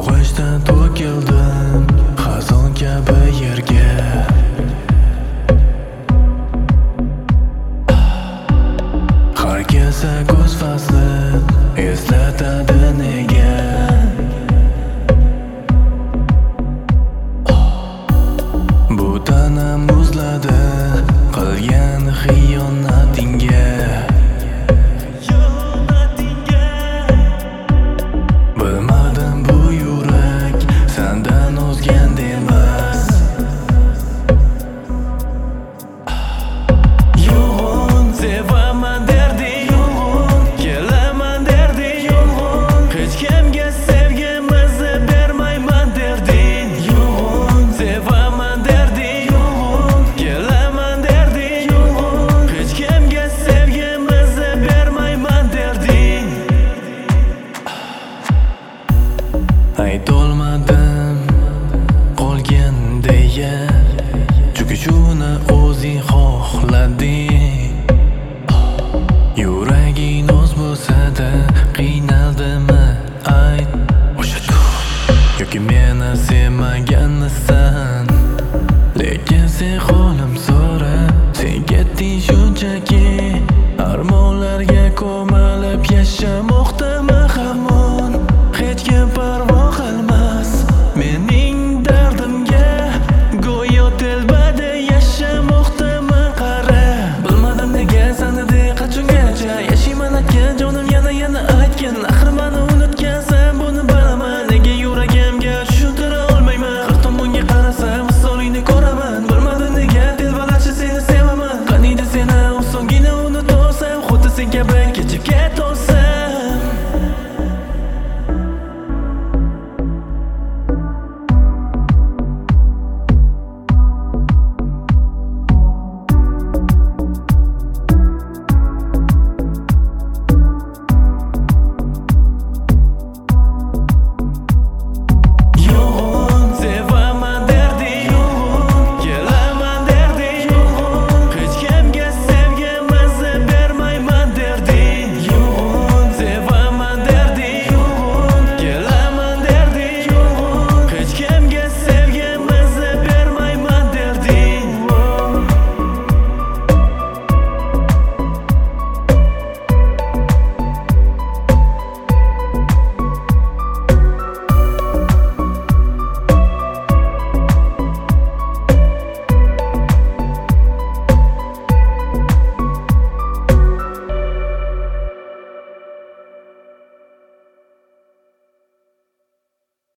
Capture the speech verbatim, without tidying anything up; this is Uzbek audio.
Og'ishda to'kildim xazon kabi yerga. Har kelsa kuz fasli eslatadi nega. Bu tanam muzladi qilgan xiyonatingga. Bilmadim bu yurak sendan o'zgan emas. Yolg'on sevaman derding, yolg'on kelaman derding, yolg'on hech kimga sevgimizni bermayman derding. Yolg'on sevaman derding, yolg'on kelaman derding, yolg'on hech kimga sevgimizni bermayman derding. Aytolmadim qolgan deya, chunki shuni o'zing xohlading. Yuraging noz bo'lsa-da qiynaldimi ayt. O'sha kun yoki meni sevmagansan, lekin sen holim so'rab sen ketding shu